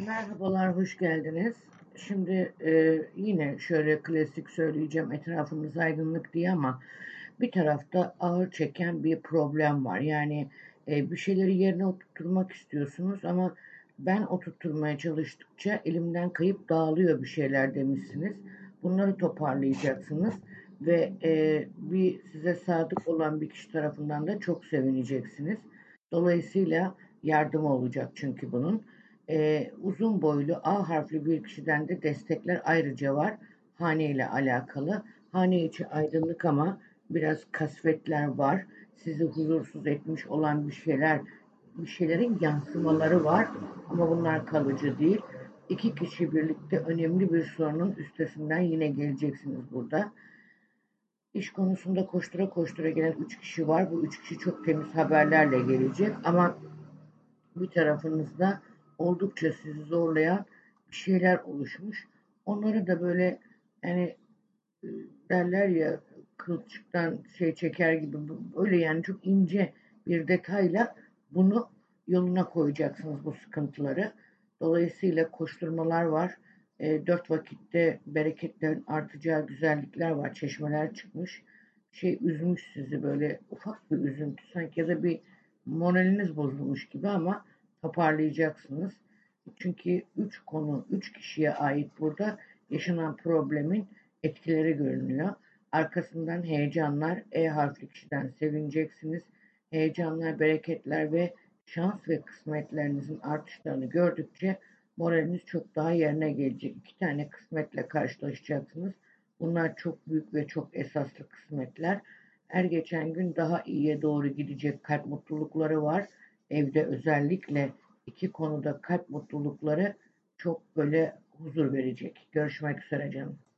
Merhabalar, hoş geldiniz. Şimdi yine şöyle klasik söyleyeceğim etrafımız aydınlık diye ama bir tarafta ağır çeken bir problem var. Yani bir şeyleri yerine oturtturmak istiyorsunuz ama ben oturtturmaya çalıştıkça elimden kayıp dağılıyor bir şeyler demişsiniz. Bunları toparlayacaksınız ve bir size sadık olan bir kişi tarafından da çok sevineceksiniz. Dolayısıyla yardımı olacak çünkü bunun. Uzun boylu A harfli bir kişiden de destekler ayrıca var. Hane ile alakalı. Hane içi aydınlık ama biraz kasvetler var. Sizi huzursuz etmiş olan bir şeylerin yansımaları var. Ama bunlar kalıcı değil. İki kişi birlikte önemli bir sorunun üstesinden yine geleceksiniz burada. İş konusunda koştura koştura gelen üç kişi var. Bu üç kişi çok temiz haberlerle gelecek ama bir tarafınızda oldukça sizi zorlayan bir şeyler oluşmuş. Onları da böyle yani e, derler ya kılçıktan şey çeker gibi öyle yani çok ince bir detayla bunu yoluna koyacaksınız bu sıkıntıları. Dolayısıyla koşturmalar var. Dört vakitte bereketlerin artacağı güzellikler var. Çeşmeler çıkmış. Şey üzmüş sizi böyle ufak bir üzüntü sanki ya da bir moraliniz bozulmuş gibi ama toparlayacaksınız. Çünkü üç konu, üç kişiye ait burada yaşanan problemin etkileri görünüyor. Arkasından heyecanlar, E harfli kişiden sevineceksiniz. Heyecanlar, bereketler ve şans ve kısmetlerinizin artışlarını gördükçe moraliniz çok daha yerine gelecek. İki tane kısmetle karşılaşacaksınız. Bunlar çok büyük ve çok esaslı kısmetler. Her geçen gün daha iyiye doğru gidecek kalp mutlulukları var. Evde özellikle iki konuda kalp mutlulukları çok böyle huzur verecek. Görüşmek üzere canım.